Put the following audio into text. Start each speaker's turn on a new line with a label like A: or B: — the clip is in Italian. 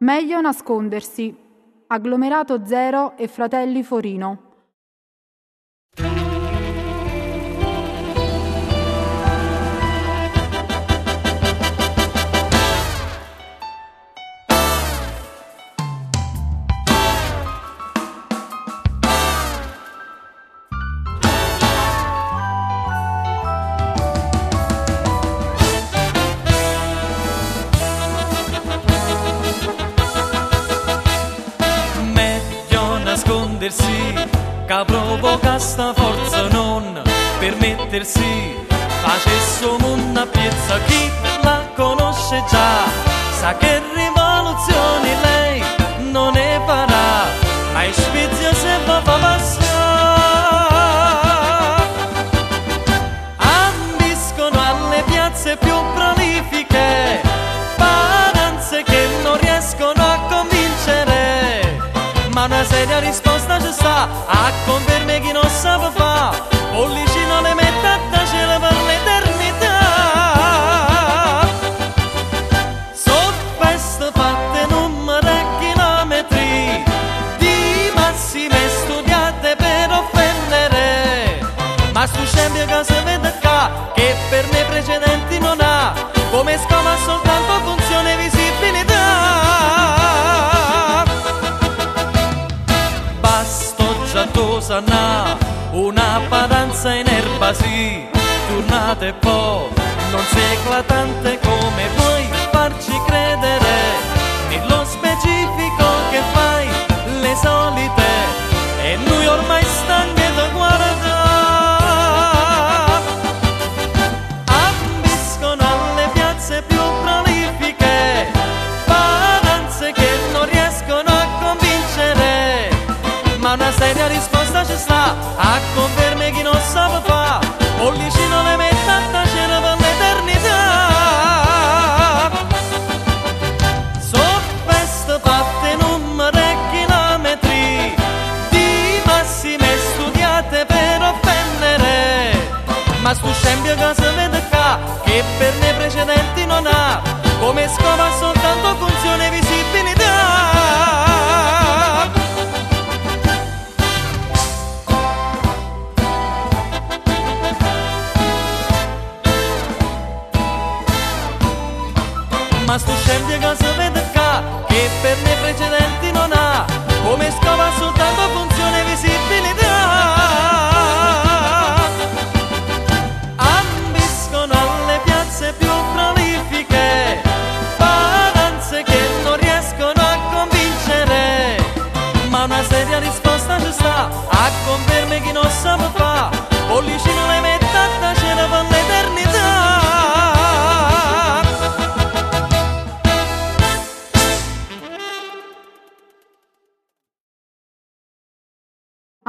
A: Meglio nascondersi. Agglomerato Zero e Fratelli Forino.
B: Che provoca sta forza non permettersi facesse una piezza. Chi la conosce già sa che rivoluzioni lei non ne farà, ma in Svezia se va fa passare. Ambiscono alle piazze più prolifiche paranze che non riescono a convincere, ma una seria risposta ci sta a conferme chi non sa fa. Pollicino le mette a tacere per l'eternità. So feste fatte numero e chilometri di massime studiate per offendere, ma stu scempio che si vede qua che per me precedenti non ha, come scoma soltanto funzione visibilità. Una paranza in erba sì, tornate poi non sei eclatante come vuoi farci credere, nello specifico che fai le solite e noi ormai stanche da guardare. Ambiscono alle piazze più prolifiche paranze che non riescono a convincere, ma una seria risposta ci sta a conferme chi non sa fa. Pollicino le mette a tacere per l'eternità. So feste fatte numero e chilometri di massime studiate per offendere, ma stu scempio che si vede qua che per me precedenti non ha, come scopa soltanto funzione visibilità. Ma sto scempio che si vede qua che per me precedente